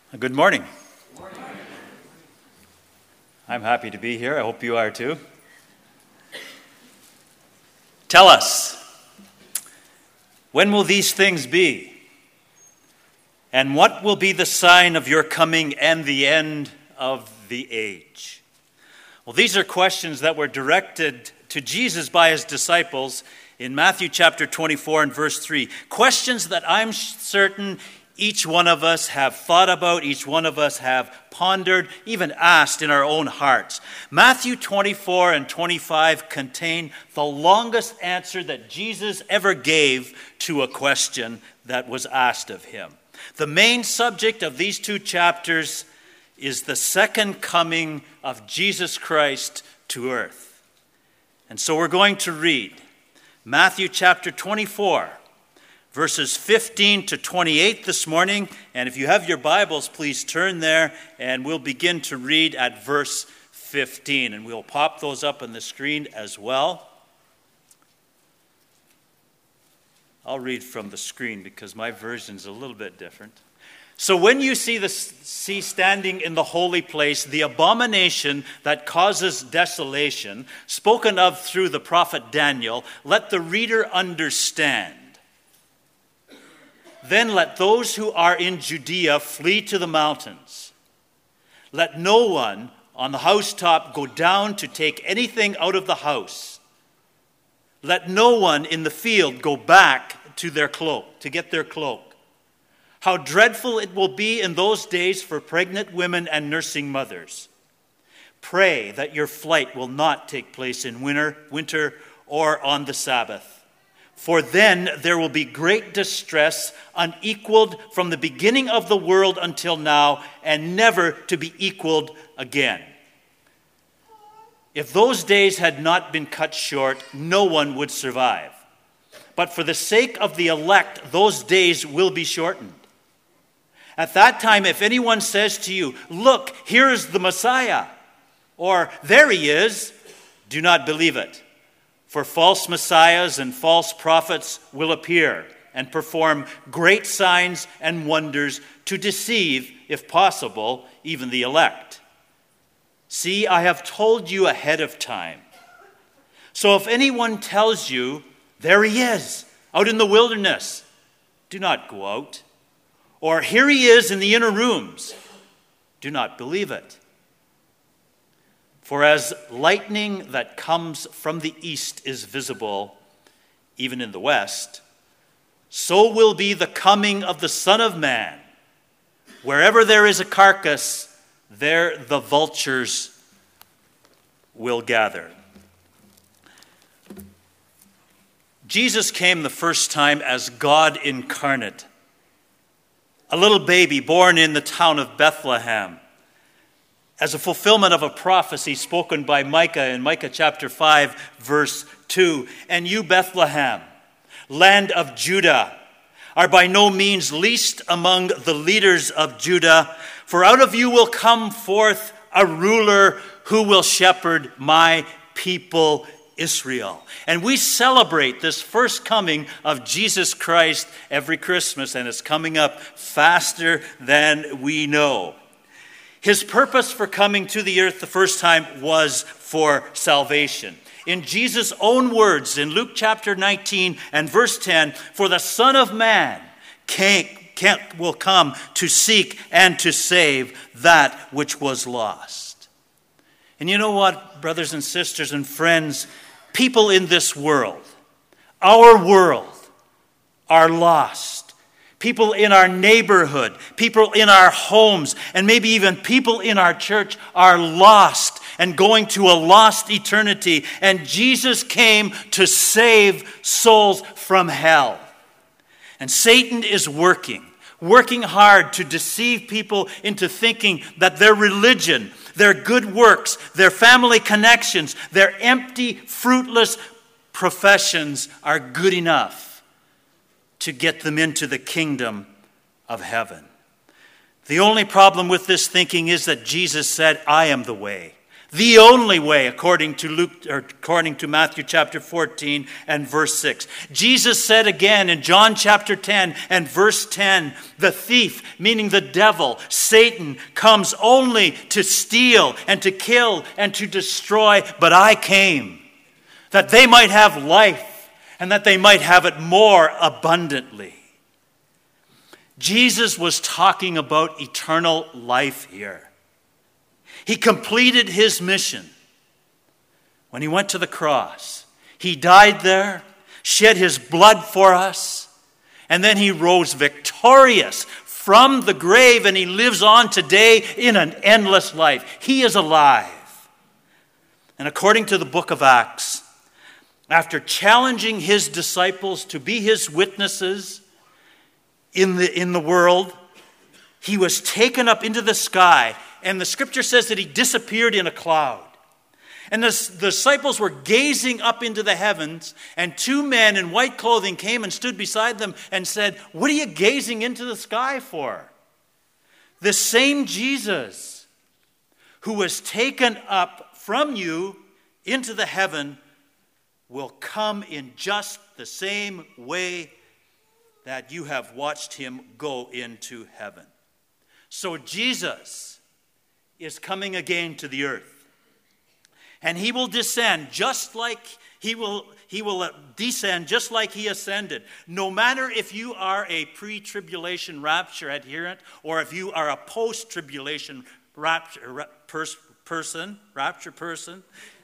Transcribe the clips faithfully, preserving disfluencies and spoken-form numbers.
Good morning. Good morning. I'm happy to be here. I hope you are too. Tell us, when will these things be? And what will be the sign of your coming and the end of the age? Well, these are questions that were directed to Jesus by his disciples in Matthew chapter twenty-four and verse three. Questions that I'm certain each one of us have thought about, each one of us have pondered, even asked in our own hearts. Matthew twenty-four and twenty-five contain the longest answer that Jesus ever gave to a question that was asked of him. The main subject of these two chapters is the second coming of Jesus Christ to earth. And so we're going to read Matthew chapter twenty-four, verses fifteen to twenty-eight this morning. And if you have your Bibles, please turn there and we'll begin to read at verse fifteen. And we'll pop those up on the screen as well. I'll read from the screen because my version's a little bit different. So when you see the sea standing in the holy place, the abomination that causes desolation, spoken of through the prophet Daniel, let the reader understand. Then let those who are in Judea flee to the mountains. Let no one on the housetop go down to take anything out of the house. Let no one in the field go back to their cloak, to get their cloak. How dreadful it will be in those days for pregnant women and nursing mothers. Pray that your flight will not take place in winter, winter or on the Sabbath. For then there will be great distress, unequaled from the beginning of the world until now, and never to be equaled again. If those days had not been cut short, no one would survive. But for the sake of the elect, those days will be shortened. At that time, if anyone says to you, "Look, here is the Messiah," or "There he is," do not believe it. For false messiahs and false prophets will appear and perform great signs and wonders to deceive, if possible, even the elect. See, I have told you ahead of time. So if anyone tells you, "There he is, out in the wilderness," do not go out. Or "Here he is in the inner rooms," do not believe it. For as lightning that comes from the east is visible, even in the west, so will be the coming of the Son of Man. Wherever there is a carcass, there the vultures will gather. Jesus came the first time as God incarnate, a little baby born in the town of Bethlehem, as a fulfillment of a prophecy spoken by Micah in Micah chapter five, verse two. And you, Bethlehem, land of Judah, are by no means least among the leaders of Judah, for out of you will come forth a ruler who will shepherd my people Israel. And we celebrate this first coming of Jesus Christ every Christmas, and it's coming up faster than we know. His purpose for coming to the earth the first time was for salvation. In Jesus' own words, in Luke chapter nineteen and verse ten, "For the Son of Man can, can, will come to seek and to save that which was lost." And you know what, brothers and sisters and friends, people in this world, our world, are lost. People in our neighborhood, people in our homes, and maybe even people in our church are lost and going to a lost eternity. And Jesus came to save souls from hell. And Satan is working, working hard to deceive people into thinking that their religion, their good works, their family connections, their empty, fruitless professions are good enough to get them into the kingdom of heaven. The only problem with this thinking is that Jesus said, "I am the way, The only way, according to Luke, or according to Matthew chapter fourteen and verse six. Jesus said again in John chapter ten and verse ten, the thief, meaning the devil, Satan, comes only to steal and to kill and to destroy, but I came that they might have life and that they might have it more abundantly. Jesus was talking about eternal life here. He completed his mission when he went to the cross. He died there, shed his blood for us, and then he rose victorious from the grave, and he lives on today in an endless life. He is alive. And according to the book of Acts, after challenging his disciples to be his witnesses in the, in the world, he was taken up into the sky. And the scripture says that he disappeared in a cloud. And the, the disciples were gazing up into the heavens, and two men in white clothing came and stood beside them and said, "What are you gazing into the sky for?" The same Jesus who was taken up from you into the heaven will come in just the same way that you have watched him go into heaven. So Jesus is coming again to the earth. And he will descend just like he will he will descend just like he ascended. No matter if you are a pre-tribulation rapture adherent or if you are a post-tribulation rapture pers- person, rapture person,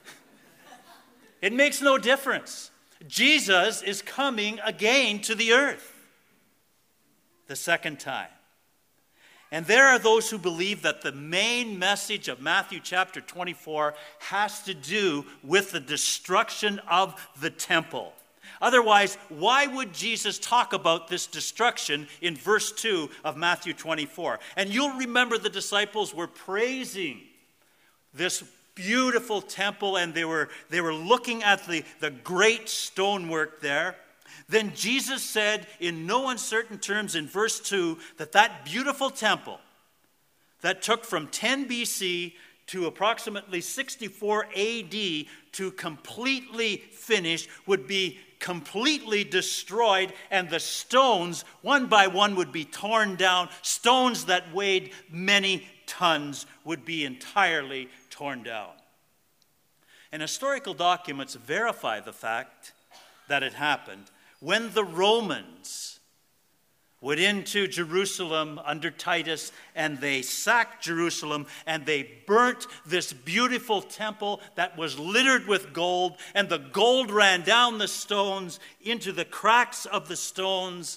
it makes no difference. Jesus is coming again to the earth the second time. And there are those who believe that the main message of Matthew chapter twenty-four has to do with the destruction of the temple. Otherwise, why would Jesus talk about this destruction in verse two of Matthew twenty-four? And you'll remember the disciples were praising this beautiful temple, and they were, they were looking at the, the great stonework there. Then Jesus said in no uncertain terms in verse two that that beautiful temple that took from ten B C to approximately sixty-four A D to completely finish would be completely destroyed, and the stones one by one would be torn down. Stones that weighed many tons would be entirely torn down. And historical documents verify the fact that it happened. When the Romans went into Jerusalem under Titus and they sacked Jerusalem and they burnt this beautiful temple that was littered with gold, and the gold ran down the stones into the cracks of the stones,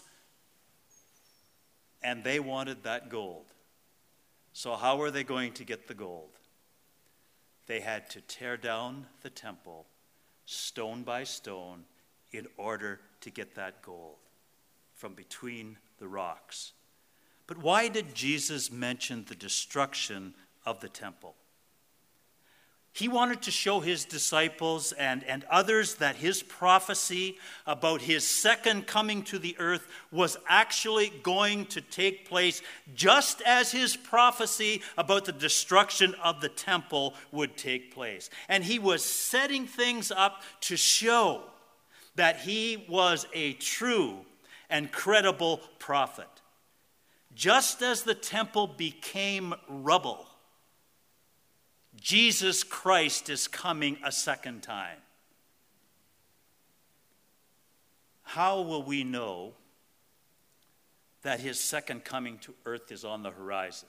and they wanted that gold. So how were they going to get the gold? They had to tear down the temple stone by stone in order to get that gold from between the rocks. But why did Jesus mention the destruction of the temple? He wanted to show his disciples and, and others that his prophecy about his second coming to the earth was actually going to take place just as his prophecy about the destruction of the temple would take place. And he was setting things up to show that he was a true and credible prophet. Just as the temple became rubble, Jesus Christ is coming a second time. How will we know that his second coming to earth is on the horizon?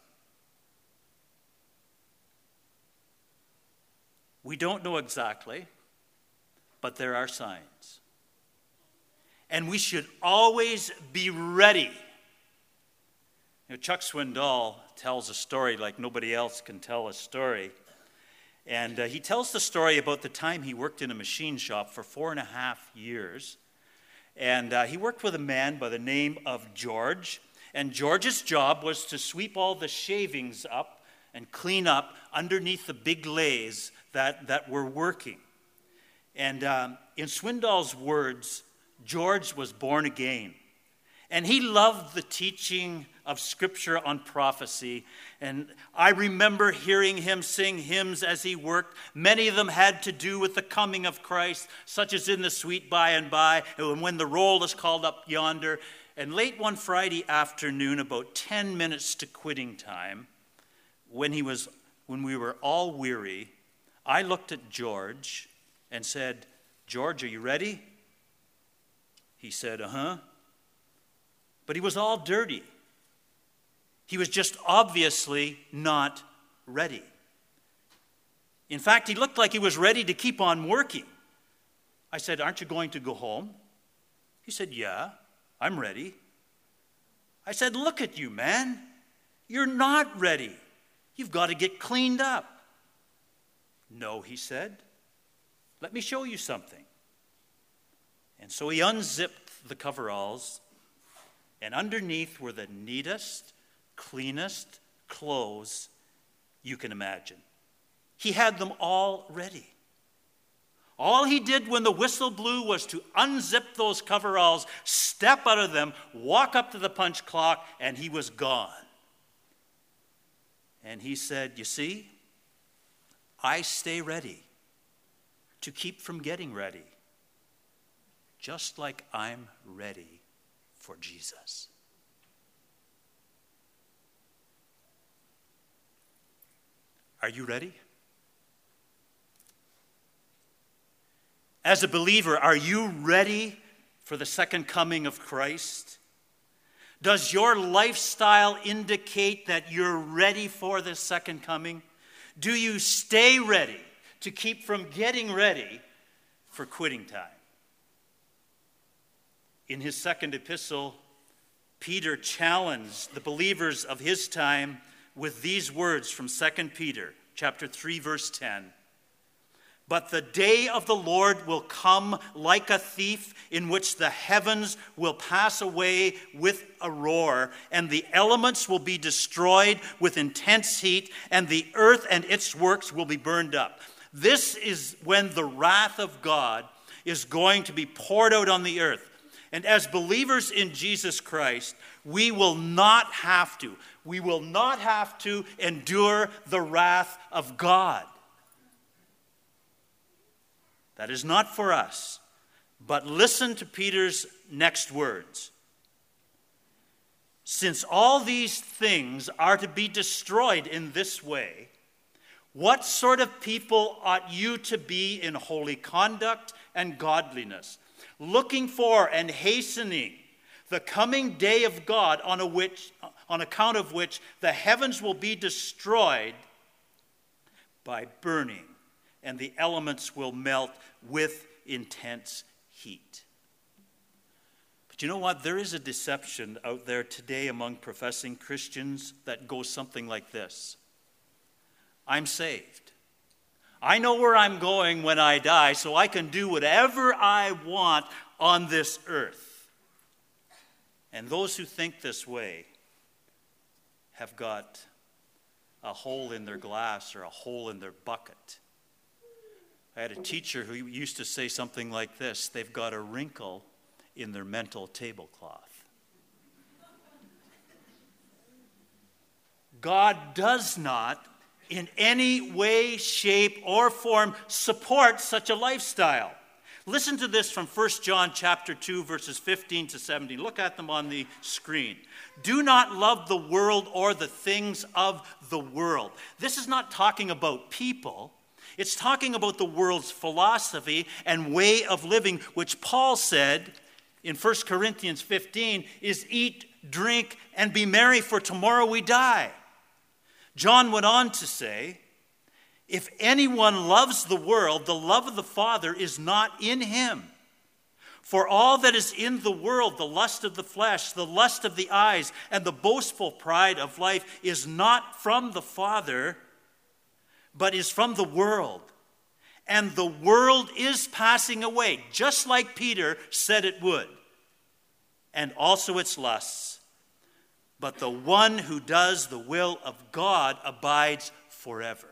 We don't know exactly, but there are signs. And we should always be ready. You know, Chuck Swindoll tells a story like nobody else can tell a story. And uh, he tells the story about the time he worked in a machine shop for four and a half years. And uh, he worked with a man by the name of George. And George's job was to sweep all the shavings up and clean up underneath the big lathes that, that were working. And um, in Swindoll's words, George was born again. And he loved the teaching of Scripture on prophecy. And I remember hearing him sing hymns as he worked. Many of them had to do with the coming of Christ, such as In the Sweet By and By, and When the Roll is Called Up Yonder. And late one Friday afternoon, about ten minutes to quitting time, when he was, when we were all weary, I looked at George and said, "George, are you ready?" He said, "Uh-huh." But he was all dirty. He was just obviously not ready. In fact, he looked like he was ready to keep on working. I said, "Aren't you going to go home?" He said, "Yeah, I'm ready." I said, "Look at you, man. You're not ready. You've got to get cleaned up." "No," he said. "Let me show you something." And so he unzipped the coveralls, and underneath were the neatest, cleanest clothes you can imagine. He had them all ready. All he did when the whistle blew was to unzip those coveralls, step out of them, walk up to the punch clock, and he was gone. And he said, "You see, I stay ready to keep from getting ready, just like I'm ready for Jesus." Are you ready? As a believer, are you ready for the second coming of Christ? Does your lifestyle indicate that you're ready for the second coming? Do you stay ready to keep from getting ready for quitting time? In his second epistle, Peter challenged the believers of his time with these words from Second Peter chapter three, verse ten. "But the day of the Lord will come like a thief, in which the heavens will pass away with a roar, and the elements will be destroyed with intense heat, and the earth and its works will be burned up." This is when the wrath of God is going to be poured out on the earth. And as believers in Jesus Christ, we will not have to, we will not have to endure the wrath of God. That is not for us. But listen to Peter's next words. "Since all these things are to be destroyed in this way, what sort of people ought you to be in holy conduct and godliness, looking for and hastening the coming day of God, on, a which, on account of which the heavens will be destroyed by burning, and the elements will melt with intense heat." But you know what? There is a deception out there today among professing Christians that goes something like this. I'm saved. I know where I'm going when I die, so I can do whatever I want on this earth. And those who think this way have got a hole in their glass or a hole in their bucket. I had a teacher who used to say something like this: they've got a wrinkle in their mental tablecloth. God does not in any way, shape, or form support such a lifestyle. Listen to this from First John chapter two, verses fifteen to seventeen. Look at them on the screen. "Do not love the world or the things of the world." This is not talking about people. It's talking about the world's philosophy and way of living, which Paul said in First Corinthians fifteen is eat, drink, and be merry, for tomorrow we die. John went on to say, "If anyone loves the world, the love of the Father is not in him. For all that is in the world, the lust of the flesh, the lust of the eyes, and the boastful pride of life is not from the Father, but is from the world. And the world is passing away, just like Peter said it would, and also its lusts. But the one who does the will of God abides forever."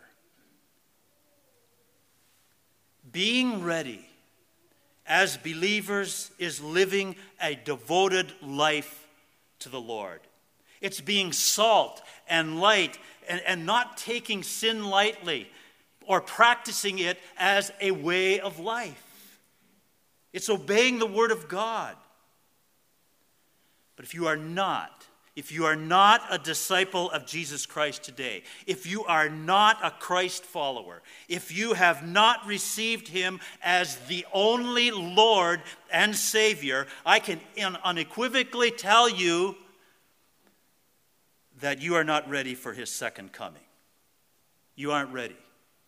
Being ready as believers is living a devoted life to the Lord. It's being salt and light and, and not taking sin lightly or practicing it as a way of life. It's obeying the Word of God. But if you are not, if you are not a disciple of Jesus Christ today, if you are not a Christ follower, if you have not received him as the only Lord and Savior, I can unequivocally tell you that you are not ready for his second coming. You aren't ready.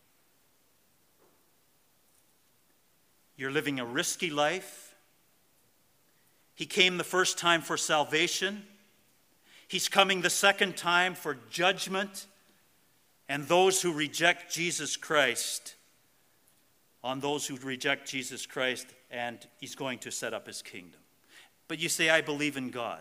You're living a risky life. He came the first time for salvation. He's coming the second time for judgment and those who reject Jesus Christ, on those who reject Jesus Christ, and he's going to set up his kingdom. But you say, I believe in God.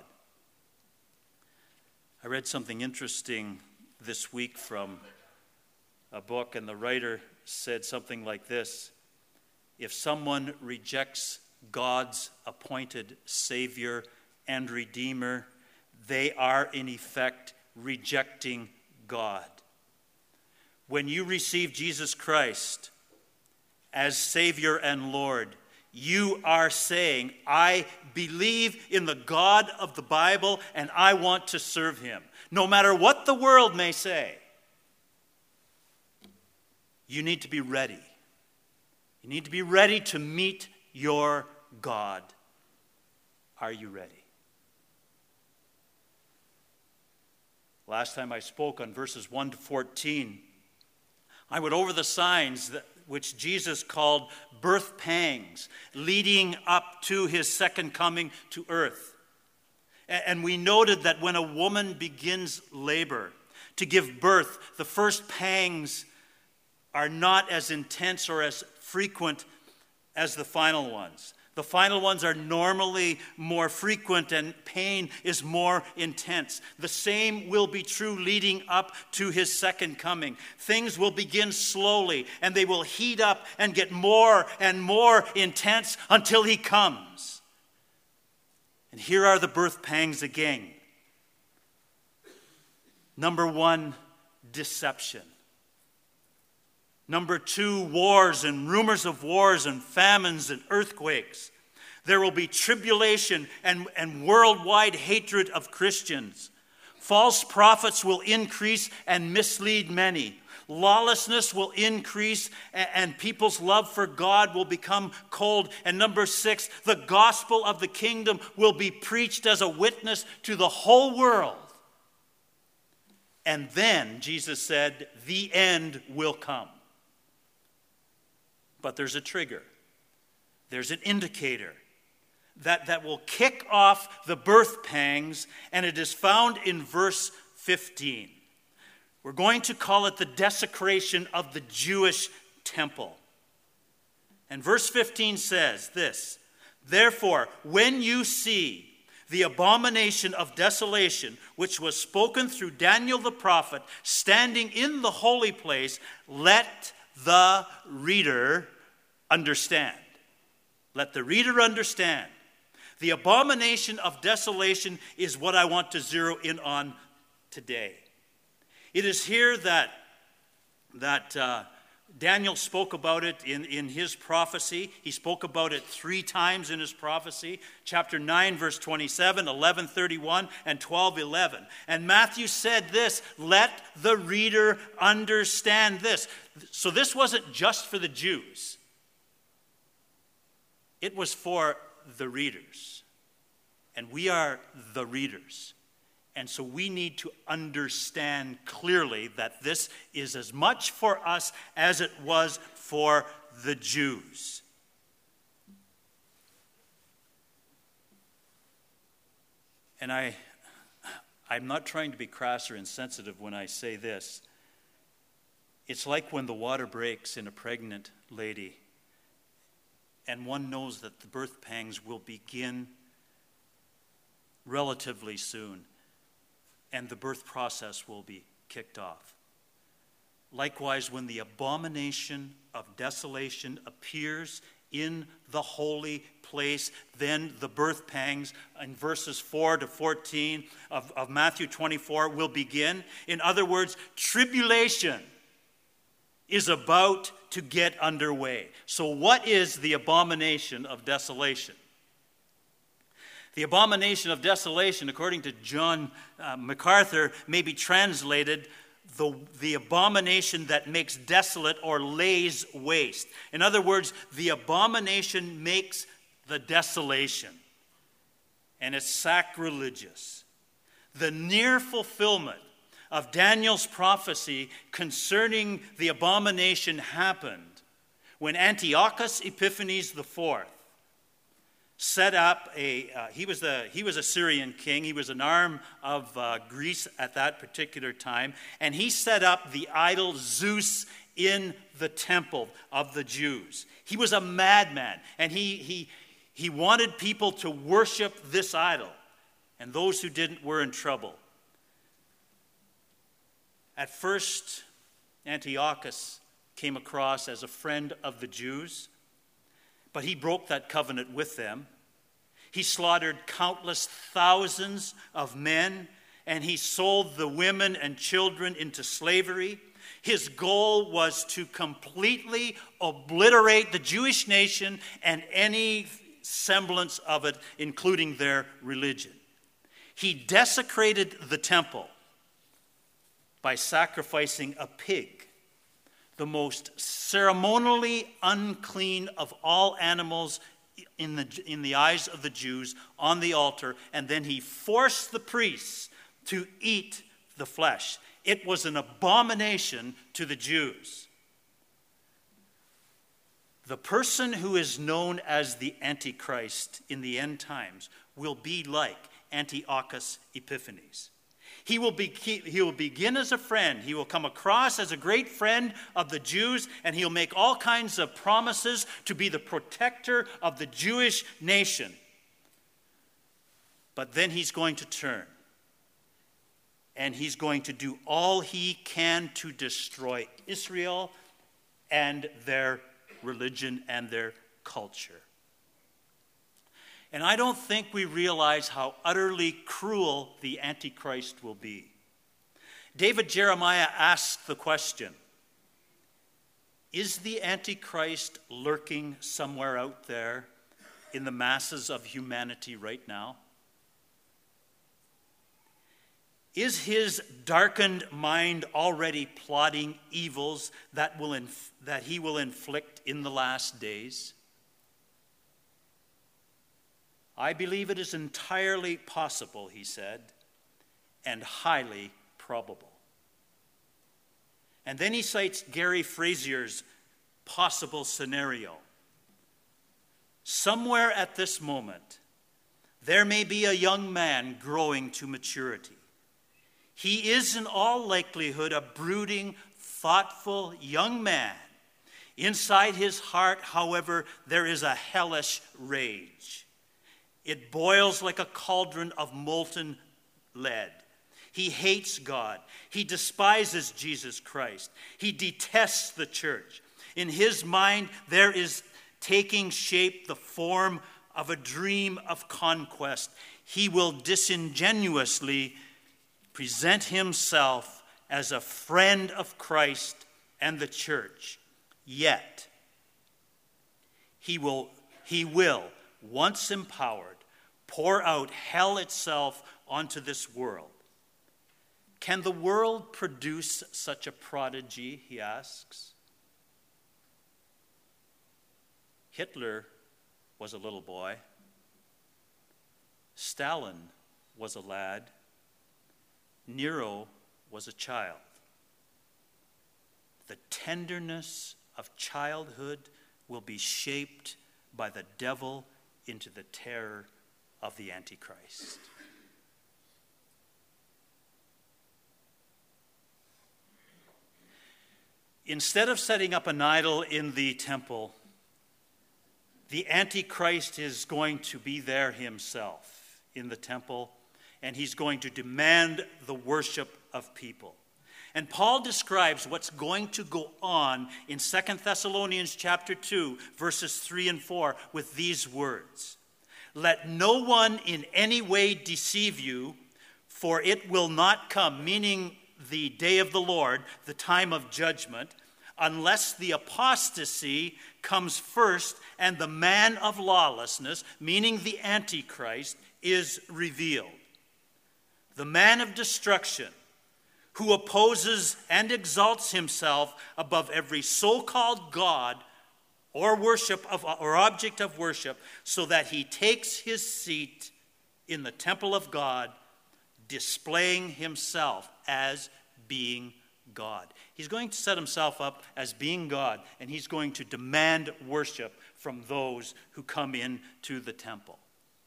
I read something interesting this week from a book, and the writer said something like this: if someone rejects God's appointed Savior and Redeemer, they are in effect rejecting God. When you receive Jesus Christ as Savior and Lord, you are saying, I believe in the God of the Bible and I want to serve him. No matter what the world may say, you need to be ready. You need to be ready to meet your God. Are you ready? Last time I spoke on verses one to fourteen, I went over the signs that, which Jesus called birth pangs, leading up to his second coming to earth. And we noted that when a woman begins labor to give birth, the first pangs are not as intense or as frequent as the final ones. The final ones are normally more frequent and pain is more intense. The same will be true leading up to his second coming. Things will begin slowly and they will heat up and get more and more intense until he comes. And here are the birth pangs again. Number one, deception. Number two, wars and rumors of wars and famines and earthquakes. There will be tribulation and, and worldwide hatred of Christians. False prophets will increase and mislead many. Lawlessness will increase and, and people's love for God will become cold. And number six, the gospel of the kingdom will be preached as a witness to the whole world. And then, Jesus said, the end will come. But there's a trigger. There's an indicator that, that will kick off the birth pangs, and it is found in verse fifteen. We're going to call it the desecration of the Jewish temple. And verse fifteen says this: therefore, when you see the abomination of desolation, which was spoken through Daniel the prophet, standing in the holy place, let the reader understand. Let the reader understand. The abomination of desolation is what I want to zero in on today. It is here that, that uh, Daniel spoke about it in, in his prophecy. He spoke about it three times in his prophecy. Chapter nine, verse twenty-seven, eleven thirty-one, and twelve eleven. And Matthew said this: let the reader understand this. So this wasn't just for the Jews. It was for the readers. And we are the readers. And so we need to understand clearly that this is as much for us as it was for the Jews. And I, I'm not trying to be crass or insensitive when I say this. It's like when the water breaks in a pregnant lady, and one knows that the birth pangs will begin relatively soon, and the birth process will be kicked off. Likewise, when the abomination of desolation appears in the holy place. Then the birth pangs in verses four to fourteen of, of Matthew twenty-four will begin. In other words, tribulation is about to get underway. So what is the abomination of desolation? The abomination of desolation, according to John uh, MacArthur, may be translated the, the abomination that makes desolate or lays waste. In other words, the abomination makes the desolation, and it's sacrilegious. The near fulfillment of Daniel's prophecy concerning the abomination happened when Antiochus Epiphanes the fourth set up a, uh, he was the he was a Syrian king. He was an arm of uh, Greece at that particular time. And he set up the idol Zeus in the temple of the Jews. He was a madman. And he, he, he wanted people to worship this idol. And those who didn't were in trouble. At first, Antiochus came across as a friend of the Jews. But he broke that covenant with them. He slaughtered countless thousands of men, and he sold the women and children into slavery. His goal was to completely obliterate the Jewish nation and any semblance of it, including their religion. He desecrated the temple by sacrificing a pig, the most ceremonially unclean of all animals in the, in the eyes of the Jews, on the altar, and then he forced the priests to eat the flesh. It was an abomination to the Jews. The person who is known as the Antichrist in the end times will be like Antiochus Epiphanes. He will, be, he will begin as a friend. He will come across as a great friend of the Jews, and he'll make all kinds of promises to be the protector of the Jewish nation. But then he's going to turn, and he's going to do all he can to destroy Israel and their religion and their culture. And I don't think we realize how utterly cruel the Antichrist will be. David Jeremiah asked the question, is the Antichrist lurking somewhere out there in the masses of humanity right now? Is his darkened mind already plotting evils that, will inf- that he will inflict in the last days? I believe it is entirely possible, he said, and highly probable. And then he cites Gary Frazier's possible scenario. Somewhere at this moment, there may be a young man growing to maturity. He is in all likelihood a brooding, thoughtful young man. Inside his heart, however, there is a hellish rage. It boils like a cauldron of molten lead. He hates God. He despises Jesus Christ. He detests the church. In his mind, there is taking shape the form of a dream of conquest. He will disingenuously present himself as a friend of Christ and the church. Yet, he will, he will, once empowered, pour out hell itself onto this world. Can the world produce such a prodigy, he asks. Hitler was a little boy. Stalin was a lad. Nero was a child. The tenderness of childhood will be shaped by the devil into the terror of the Antichrist. Instead of setting up an idol in the temple, the Antichrist is going to be there himself in the temple, and he's going to demand the worship of people. And Paul describes what's going to go on in Second Thessalonians chapter two, verses three and four, with these words. Let no one in any way deceive you, for it will not come, meaning the day of the Lord, the time of judgment, unless the apostasy comes first and the man of lawlessness, meaning the Antichrist, is revealed. The man of destruction, who opposes and exalts himself above every so-called God or worship of, or object of worship, so that he takes his seat in the temple of God, displaying himself as being God. He's going to set himself up as being God, and he's going to demand worship from those who come into the temple.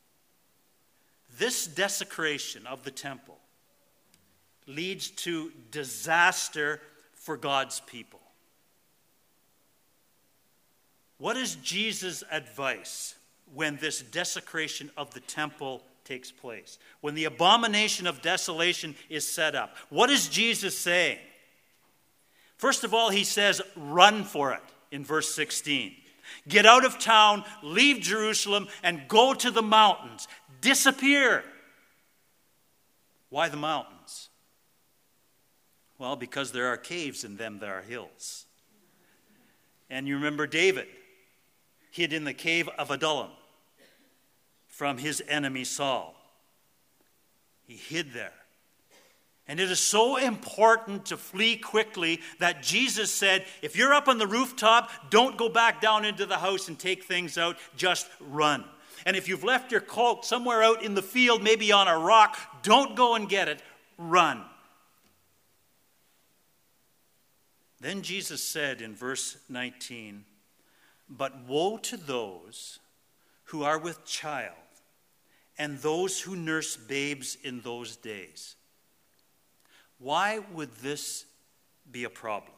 This desecration of the temple leads to disaster for God's people. What is Jesus' advice when this desecration of the temple takes place? When the abomination of desolation is set up? What is Jesus saying? First of all, he says, run for it in verse sixteen. Get out of town, leave Jerusalem, and go to the mountains. Disappear. Why the mountains? Well, because there are caves in them, there are hills. And you remember David hid in the cave of Adullam from his enemy Saul. He hid there. And it is so important to flee quickly that Jesus said, if you're up on the rooftop, don't go back down into the house and take things out, just run. And if you've left your coat somewhere out in the field, maybe on a rock, don't go and get it, run. Then Jesus said in verse nineteen, but woe to those who are with child and those who nurse babes in those days. Why would this be a problem?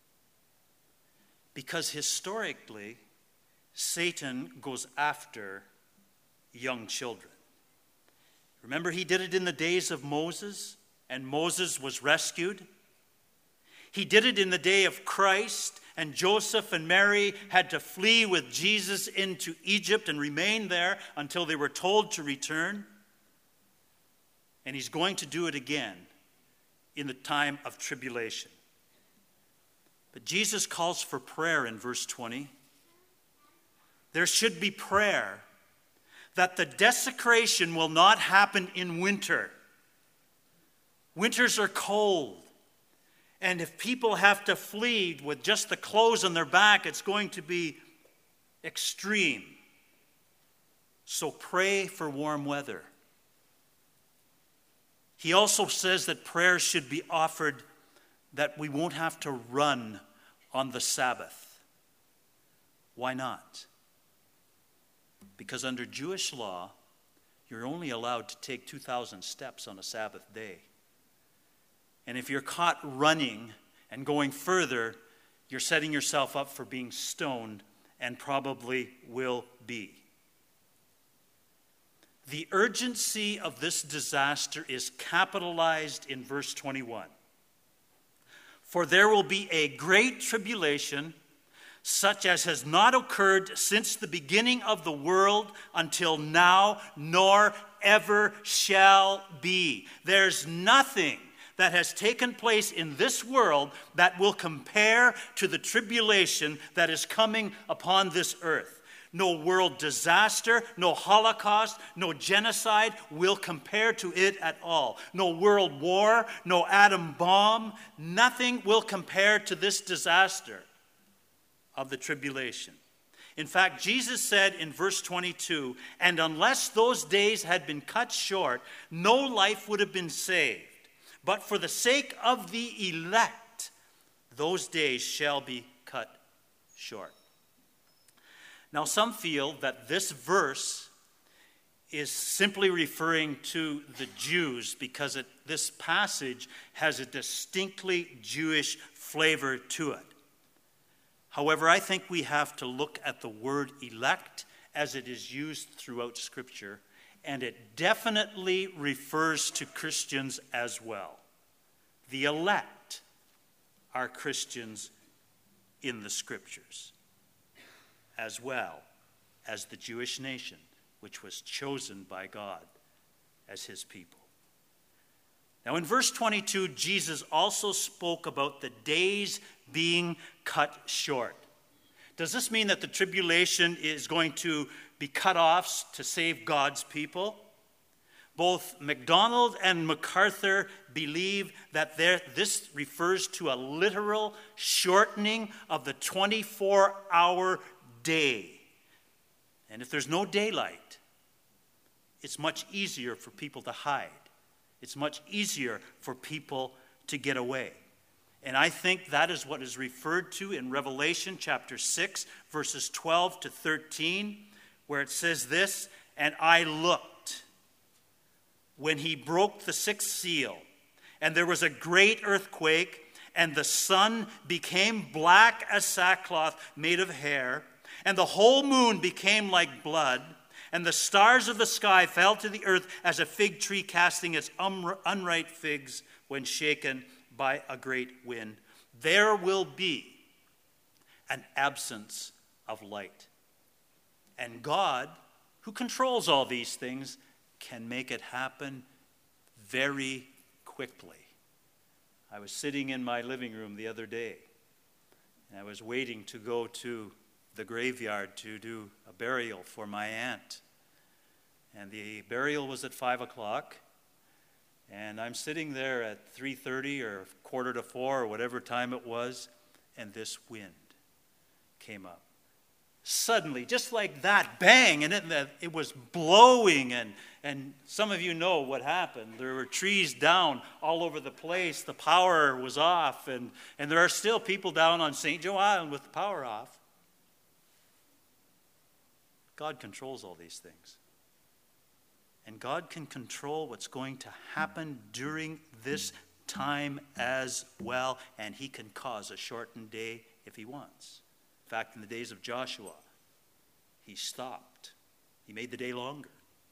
Because historically, Satan goes after young children. Remember, he did it in the days of Moses, and Moses was rescued. He did it in the day of Christ, and Joseph and Mary had to flee with Jesus into Egypt and remain there until they were told to return. And he's going to do it again in the time of tribulation. But Jesus calls for prayer in verse twenty. There should be prayer that the desecration will not happen in winter. Winters are cold. And if people have to flee with just the clothes on their back, it's going to be extreme. So pray for warm weather. He also says that prayer should be offered that we won't have to run on the Sabbath. Why not? Because under Jewish law, you're only allowed to take two thousand steps on a Sabbath day. And if you're caught running and going further, you're setting yourself up for being stoned, and probably will be. The urgency of this disaster is capitalized in verse twenty-one. For there will be a great tribulation, such as has not occurred since the beginning of the world until now, nor ever shall be. There's nothing that has taken place in this world that will compare to the tribulation that is coming upon this earth. No world disaster, no Holocaust, no genocide will compare to it at all. No world war, no atom bomb, nothing will compare to this disaster of the tribulation. In fact, Jesus said in verse twenty-two, and unless those days had been cut short, no life would have been saved. But for the sake of the elect, those days shall be cut short. Now, some feel that this verse is simply referring to the Jews because it, this passage has a distinctly Jewish flavor to it. However, I think we have to look at the word elect as it is used throughout Scripture, and it definitely refers to Christians as well. The elect are Christians in the Scriptures, as well as the Jewish nation, which was chosen by God as his people. Now in verse twenty-two, Jesus also spoke about the days being cut short. Does this mean that the tribulation is going to be cut off to save God's people? Both MacDonald and MacArthur believe that there, this refers to a literal shortening of the twenty-four hour day. And if there's no daylight, it's much easier for people to hide. It's much easier for people to get away. And I think that is what is referred to in Revelation chapter six, verses twelve to thirteen, where it says this, "And I looked when he broke the sixth seal, and there was a great earthquake, and the sun became black as sackcloth made of hair, and the whole moon became like blood, and the stars of the sky fell to the earth as a fig tree casting its unripe figs when shaken by a great wind. There will be an absence of light. And God, who controls all these things, can make it happen very quickly." I was sitting in my living room the other day, and I was waiting to go to the graveyard to do a burial for my aunt. And the burial was at five o'clock, and I'm sitting there at three thirty or quarter to four or whatever time it was, and this wind came up. Suddenly, just like that, bang, and it, it was blowing, and, and some of you know what happened. There were trees down all over the place. The power was off, and, and there are still people down on Saint Joe Island with the power off. God controls all these things. And God can control what's going to happen during this time as well, and he can cause a shortened day if he wants. In fact, in the days of Joshua, he stopped. He made the day longer.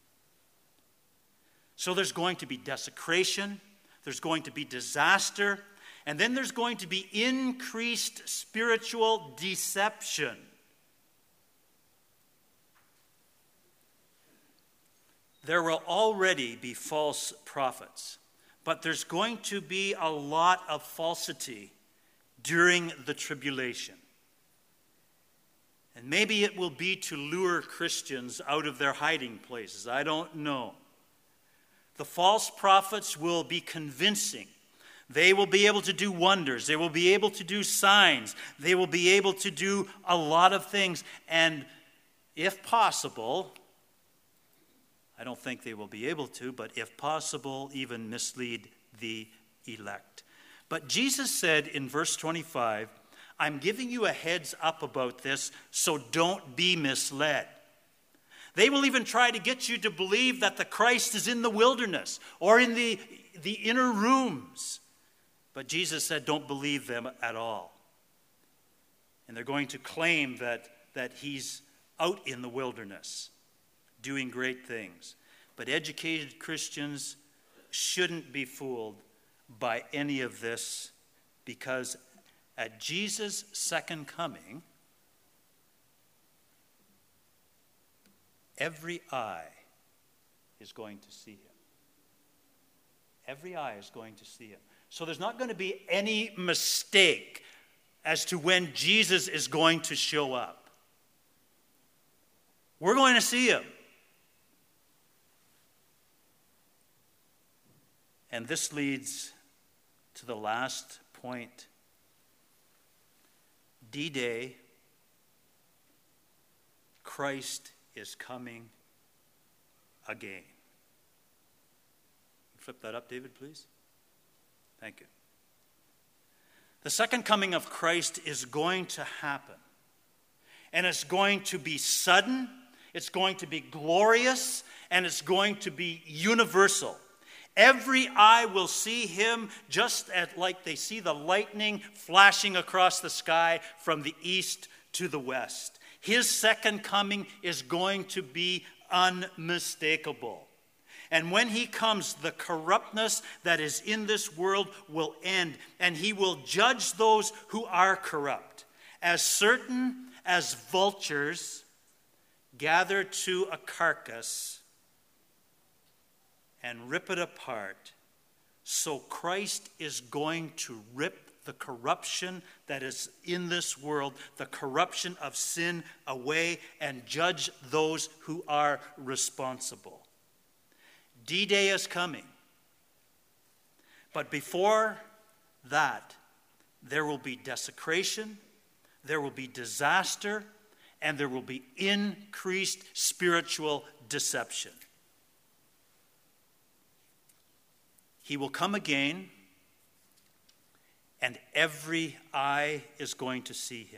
So there's going to be desecration, there's going to be disaster, and then there's going to be increased spiritual deception. There will already be false prophets, but there's going to be a lot of falsity during the tribulation. And maybe it will be to lure Christians out of their hiding places. I don't know. The false prophets will be convincing. They will be able to do wonders. They will be able to do signs. They will be able to do a lot of things. And if possible, I don't think they will be able to, but if possible, even mislead the elect. But Jesus said in verse twenty-five, "I'm giving you a heads up about this, so don't be misled." They will even try to get you to believe that the Christ is in the wilderness or in the, the inner rooms. But Jesus said, don't believe them at all. And they're going to claim that, that he's out in the wilderness, doing great things. But educated Christians shouldn't be fooled by any of this, because at Jesus' second coming, every eye is going to see him. Every eye is going to see him. So there's not going to be any mistake as to when Jesus is going to show up. We're going to see him. And this leads to the last point. D-Day, Christ is coming again. Flip that up, David, please. Thank you. The second coming of Christ is going to happen. And it's going to be sudden, it's going to be glorious, and it's going to be universal. Every eye will see him just at, like they see the lightning flashing across the sky from the east to the west. His second coming is going to be unmistakable. And when he comes, the corruptness that is in this world will end, and he will judge those who are corrupt. As certain as vultures gather to a carcass and rip it apart, so Christ is going to rip the corruption that is in this world, the corruption of sin away, and judge those who are responsible. D-Day is coming. But before that, there will be desecration, there will be disaster, and there will be increased spiritual deception. He will come again, and every eye is going to see him.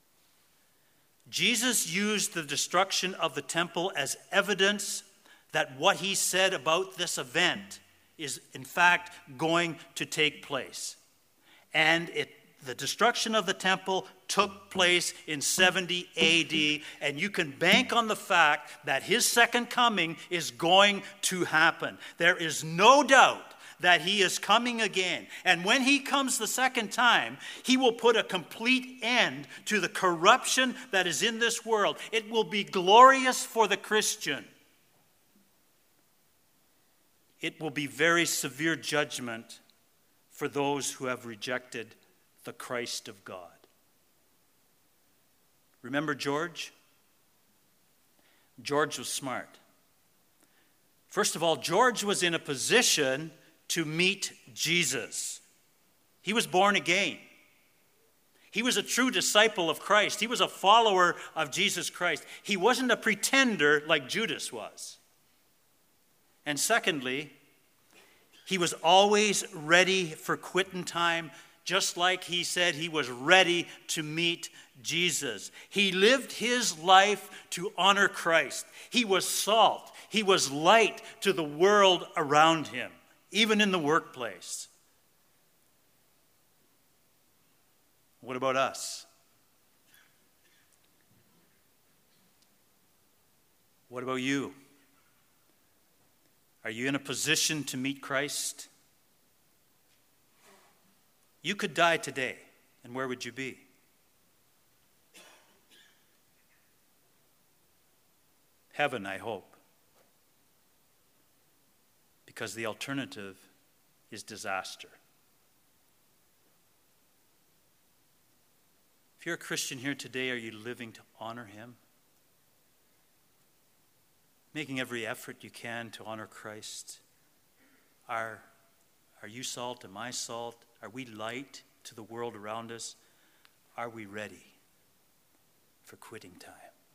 Jesus used the destruction of the temple as evidence that what he said about this event is in fact going to take place. And it, the destruction of the temple took place in seventy A D, and you can bank on the fact that his second coming is going to happen. There is no doubt that he is coming again. And when he comes the second time, he will put a complete end to the corruption that is in this world. It will be glorious for the Christian. It will be very severe judgment for those who have rejected the Christ of God. Remember George? George was smart. First of all, George was in a position to meet Jesus. He was born again. He was a true disciple of Christ. He was a follower of Jesus Christ. He wasn't a pretender like Judas was. And secondly, he was always ready for quitting time, just like he said he was ready to meet Jesus. He lived his life to honor Christ. He was salt. He was light to the world around him, even in the workplace. What about us? What about you? Are you in a position to meet Christ? You could die today, and where would you be? Heaven, I hope. Because the alternative is disaster. If you're a Christian here today, are you living to honor him? Making every effort you can to honor Christ? Are, are you salt? Am I salt? Are we light to the world around us? Are we ready for quitting time?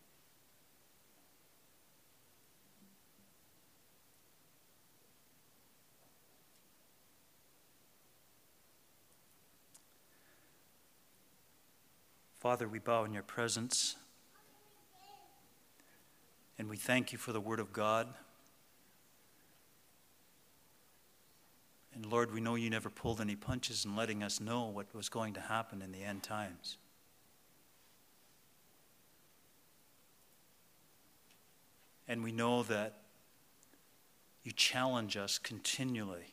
Father, we bow in your presence, and we thank you for the word of God. And Lord, we know you never pulled any punches in letting us know what was going to happen in the end times. And we know that you challenge us continually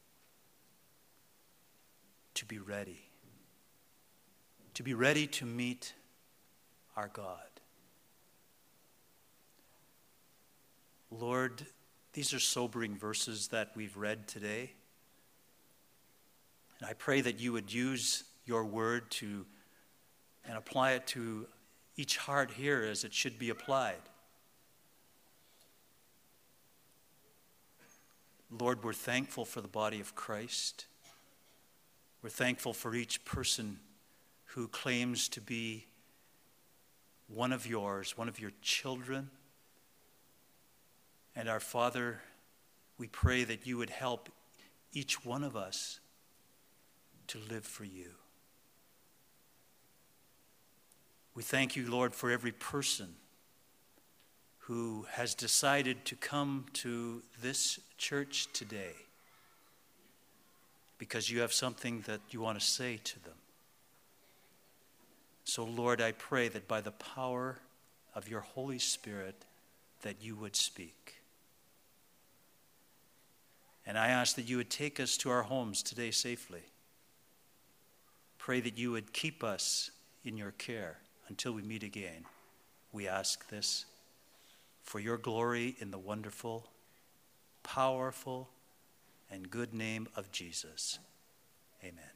to be ready. To be ready to meet our God. Lord, these are sobering verses that we've read today. And I pray that you would use your word to and apply it to each heart here as it should be applied. Lord, we're thankful for the body of Christ. We're thankful for each person who claims to be one of yours, one of your children. And our Father, we pray that you would help each one of us to live for you. We thank you, Lord, for every person who has decided to come to this church today because you have something that you want to say to them. So, Lord, I pray that by the power of your Holy Spirit that you would speak. And I ask that you would take us to our homes today safely. Pray that you would keep us in your care until we meet again. We ask this for your glory in the wonderful, powerful, and good name of Jesus. Amen.